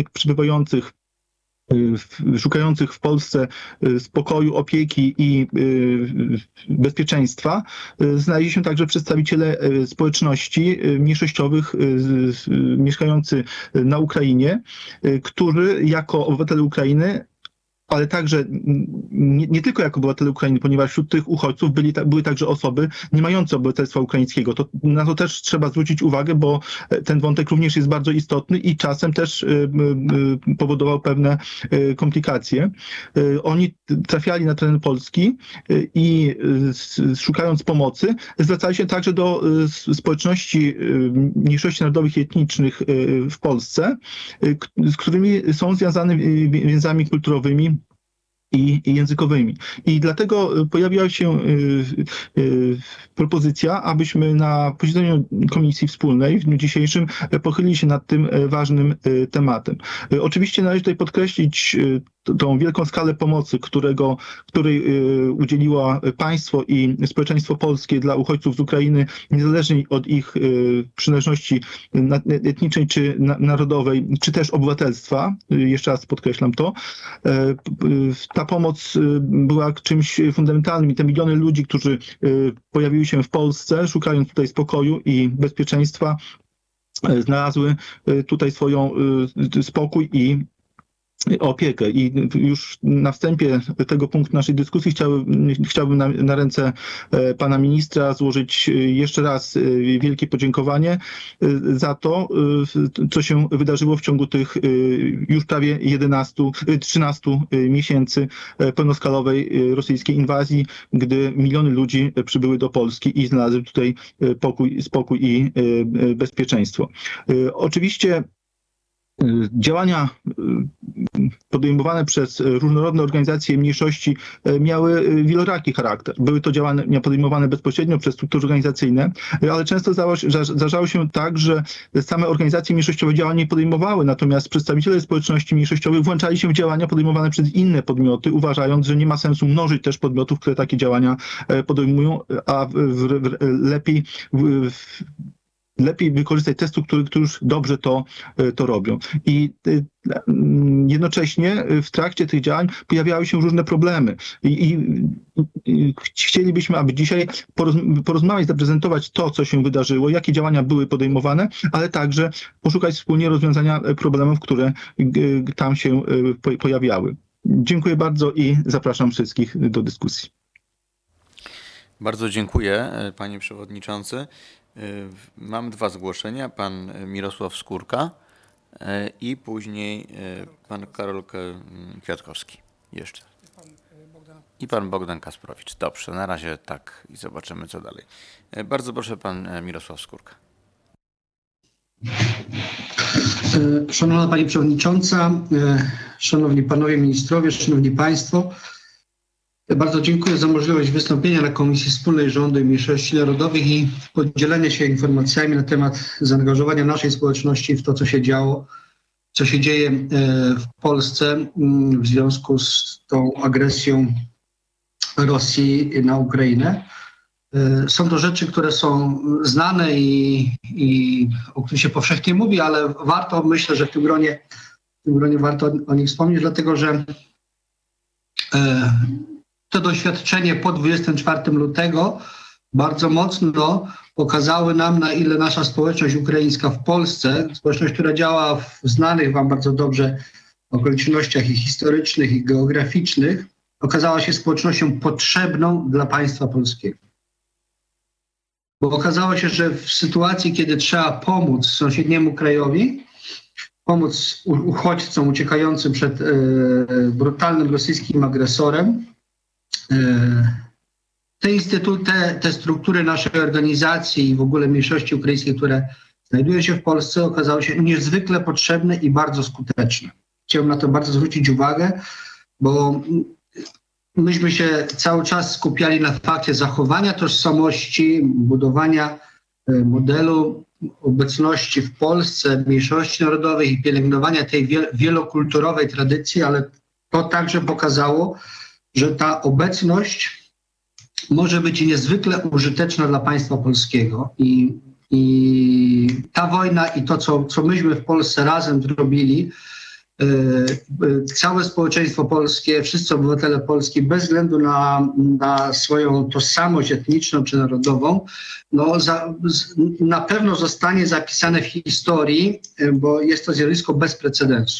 szukających w Polsce spokoju, opieki i bezpieczeństwa, znaleźli się także przedstawiciele społeczności mniejszościowych mieszkający na Ukrainie, którzy jako obywatele Ukrainy, ale także nie tylko jako obywatele Ukrainy, ponieważ wśród tych uchodźców były także osoby nie mające obywatelstwa ukraińskiego. Na to też trzeba zwrócić uwagę, bo ten wątek również jest bardzo istotny i czasem też powodował pewne komplikacje. Oni trafiali na teren Polski i szukając pomocy, zwracali się także do społeczności mniejszości narodowych i etnicznych w Polsce, z którymi są związane więzami kulturowymi i językowymi. I dlatego pojawiła się propozycja, abyśmy na posiedzeniu Komisji Wspólnej w dniu dzisiejszym pochylili się nad tym ważnym tematem. Oczywiście należy tutaj podkreślić tą wielką skalę pomocy, której udzieliło państwo i społeczeństwo polskie dla uchodźców z Ukrainy, niezależnie od ich przynależności etnicznej czy narodowej, czy też obywatelstwa, jeszcze raz podkreślam to, ta pomoc była czymś fundamentalnym i te miliony ludzi, którzy pojawiły się w Polsce, szukając tutaj spokoju i bezpieczeństwa, znalazły tutaj swoją spokój i opiekę. I już na wstępie tego punktu naszej dyskusji chciałbym na ręce pana ministra złożyć jeszcze raz wielkie podziękowanie za to, co się wydarzyło w ciągu tych już prawie 13 miesięcy pełnoskalowej rosyjskiej inwazji, gdy miliony ludzi przybyły do Polski i znalazły tutaj spokój i bezpieczeństwo. Oczywiście działania podejmowane przez różnorodne organizacje mniejszości miały wieloraki charakter. Były to działania podejmowane bezpośrednio przez struktury organizacyjne, ale często zdarzało się tak, że same organizacje mniejszościowe działań nie podejmowały, natomiast przedstawiciele społeczności mniejszościowych włączali się w działania podejmowane przez inne podmioty, uważając, że nie ma sensu mnożyć też podmiotów, które takie działania podejmują, a lepiej wykorzystać te struktury, które już dobrze to robią. I jednocześnie w trakcie tych działań pojawiały się różne problemy. I chcielibyśmy, aby dzisiaj porozmawiać, zaprezentować to, co się wydarzyło, jakie działania były podejmowane, ale także poszukać wspólnie rozwiązania problemów, które tam się pojawiały. Dziękuję bardzo i zapraszam wszystkich do dyskusji. Bardzo dziękuję, panie przewodniczący. Mam dwa zgłoszenia. Pan Mirosław Skórka i później pan Karol Kwiatkowski jeszcze. I pan Bogdan Kasprowicz. Dobrze, na razie tak i zobaczymy, co dalej. Bardzo proszę, pan Mirosław Skórka. Szanowna Pani Przewodnicząca, Szanowni Panowie Ministrowie, Szanowni Państwo. Bardzo dziękuję za możliwość wystąpienia na Komisji Wspólnej Rządu i Mniejszości Narodowych i podzielenia się informacjami na temat zaangażowania naszej społeczności w to, co się dzieje w Polsce w związku z tą agresją Rosji na Ukrainę. Są to rzeczy, które są znane i o których się powszechnie mówi, ale myślę, że w tym gronie warto o nich wspomnieć, dlatego że to doświadczenie po 24 lutego bardzo mocno pokazały nam, na ile nasza społeczność ukraińska w Polsce, społeczność, która działa w znanych wam bardzo dobrze okolicznościach i historycznych, i geograficznych, okazała się społecznością potrzebną dla państwa polskiego. Bo okazało się, że w sytuacji, kiedy trzeba pomóc sąsiedniemu krajowi, pomóc uchodźcom uciekającym przed brutalnym rosyjskim agresorem, te struktury naszej organizacji i w ogóle mniejszości ukraińskiej, które znajdują się w Polsce, okazały się niezwykle potrzebne i bardzo skuteczne. Chciałbym na to bardzo zwrócić uwagę, bo myśmy się cały czas skupiali na fakcie zachowania tożsamości, budowania modelu obecności w Polsce mniejszości narodowych i pielęgnowania tej wielokulturowej tradycji, ale to także pokazało, że ta obecność może być niezwykle użyteczna dla państwa polskiego i ta wojna i to, co myśmy w Polsce razem zrobili, całe społeczeństwo polskie, wszyscy obywatele polskie, bez względu na swoją tożsamość etniczną czy narodową, na pewno zostanie zapisane w historii, bo jest to zjawisko bez precedensu.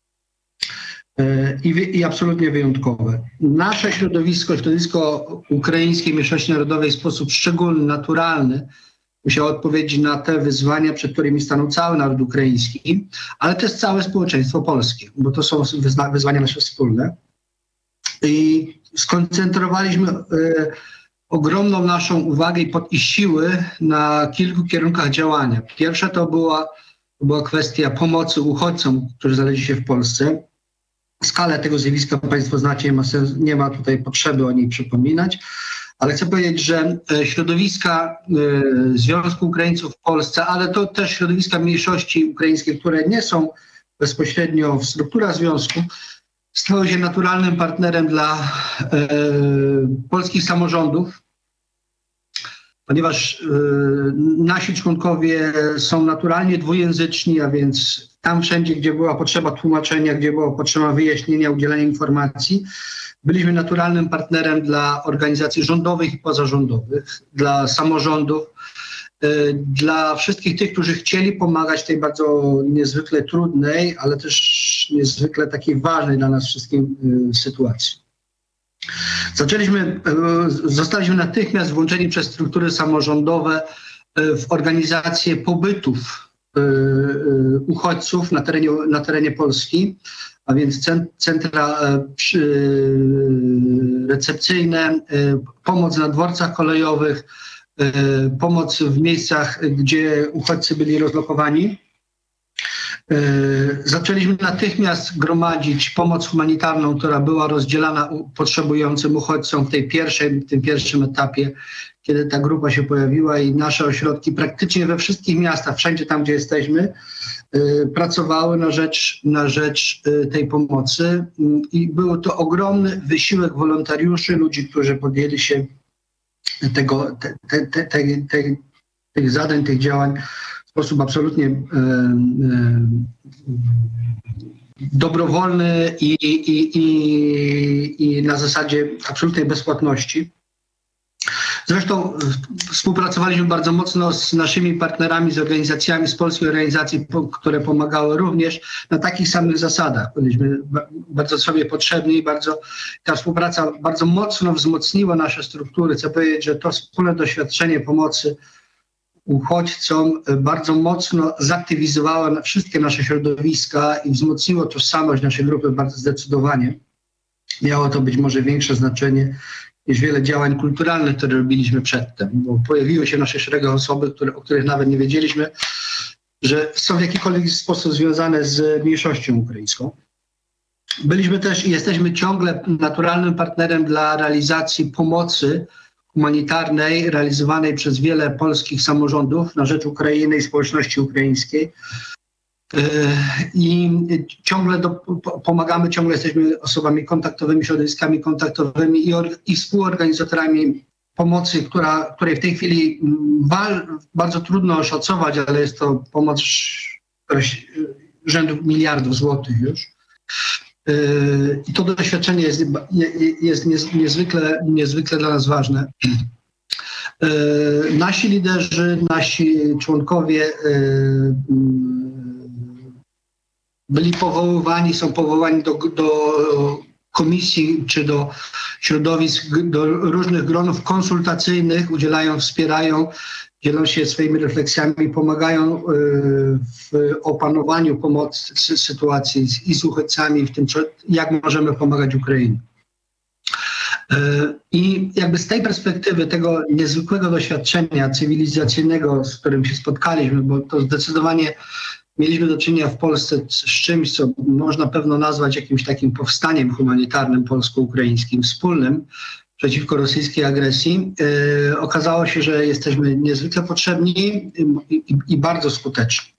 I absolutnie wyjątkowe. Nasze środowisko ukraińskiej mniejszości narodowej w sposób szczególny, naturalny musiało odpowiedzieć na te wyzwania, przed którymi stanął cały naród ukraiński, ale też całe społeczeństwo polskie, bo to są wyzwania nasze wspólne. I skoncentrowaliśmy ogromną naszą uwagę i siły na kilku kierunkach działania. Pierwsza to była kwestia pomocy uchodźcom, którzy znaleźli się w Polsce. Skalę tego zjawiska Państwo znacie, nie ma tutaj potrzeby o niej przypominać, ale chcę powiedzieć, że środowiska Związku Ukraińców w Polsce, ale to też środowiska mniejszości ukraińskiej, które nie są bezpośrednio w strukturach związku, stały się naturalnym partnerem dla polskich samorządów, ponieważ nasi członkowie są naturalnie dwujęzyczni, a więc tam wszędzie, gdzie była potrzeba tłumaczenia, gdzie była potrzeba wyjaśnienia, udzielenia informacji, byliśmy naturalnym partnerem dla organizacji rządowych i pozarządowych, dla samorządów, dla wszystkich tych, którzy chcieli pomagać tej bardzo niezwykle trudnej, ale też niezwykle takiej ważnej dla nas wszystkich sytuacji. Zostaliśmy natychmiast włączeni przez struktury samorządowe w organizację pobytów uchodźców na terenie Polski, a więc centra recepcyjne, pomoc na dworcach kolejowych, pomoc w miejscach, gdzie uchodźcy byli rozlokowani. Zaczęliśmy natychmiast gromadzić pomoc humanitarną, która była rozdzielana potrzebującym uchodźcom w tym pierwszym etapie, kiedy ta grupa się pojawiła i nasze ośrodki praktycznie we wszystkich miastach, wszędzie tam, gdzie jesteśmy, pracowały na rzecz tej pomocy i był to ogromny wysiłek wolontariuszy, ludzi, którzy podjęli się tych zadań, tych działań w sposób absolutnie dobrowolny i na zasadzie absolutnej bezpłatności. Zresztą współpracowaliśmy bardzo mocno z naszymi partnerami, z organizacjami, z polskich organizacji, które pomagały również na takich samych zasadach. Byliśmy bardzo sobie potrzebni i ta współpraca bardzo mocno wzmocniła nasze struktury. Chcę powiedzieć, że to wspólne doświadczenie pomocy uchodźcom bardzo mocno zaktywizowało wszystkie nasze środowiska i wzmocniło tożsamość naszej grupy bardzo zdecydowanie. Miało to być może większe znaczenie niż wiele działań kulturalnych, które robiliśmy przedtem, bo pojawiły się w naszych szeregach osoby, o których nawet nie wiedzieliśmy, że są w jakikolwiek sposób związane z mniejszością ukraińską. Byliśmy też i jesteśmy ciągle naturalnym partnerem dla realizacji pomocy humanitarnej realizowanej przez wiele polskich samorządów na rzecz Ukrainy i społeczności ukraińskiej. I ciągle pomagamy, ciągle jesteśmy osobami kontaktowymi, środowiskami kontaktowymi i współorganizatorami pomocy, której w tej chwili bardzo trudno oszacować, ale jest to pomoc rzędu miliardów złotych już. I to doświadczenie jest niezwykle dla nas ważne. Nasi liderzy, nasi członkowie byli powoływani, są powołani do komisji czy do środowisk, do różnych gronów konsultacyjnych, udzielają, wspierają, dzielą się swoimi refleksjami, pomagają w opanowaniu pomocy sytuacji i z uchodźcami, w tym, jak możemy pomagać Ukrainie. I jakby z tej perspektywy tego niezwykłego doświadczenia cywilizacyjnego, z którym się spotkaliśmy, bo to zdecydowanie mieliśmy do czynienia w Polsce z czymś, co można pewno nazwać jakimś takim powstaniem humanitarnym polsko-ukraińskim wspólnym przeciwko rosyjskiej agresji. Okazało się, że jesteśmy niezwykle potrzebni i bardzo skuteczni.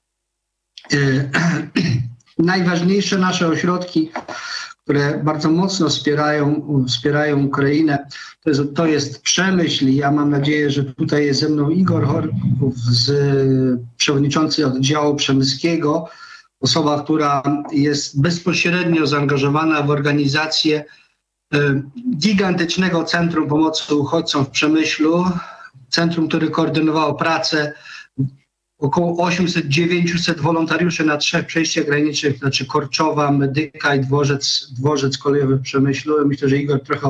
Najważniejsze nasze ośrodki, które bardzo mocno wspierają Ukrainę, to jest Przemyśl. Ja mam nadzieję, że tutaj jest ze mną Igor Horków, przewodniczący oddziału przemyskiego, osoba, która jest bezpośrednio zaangażowana w organizację gigantycznego Centrum Pomocy Uchodźcom w Przemyślu. Centrum, które koordynowało pracę około 800-900 wolontariuszy na 3 przejściach granicznych, znaczy Korczowa, Medyka i dworzec kolejowy w Przemyślu. Myślę, że Igor trochę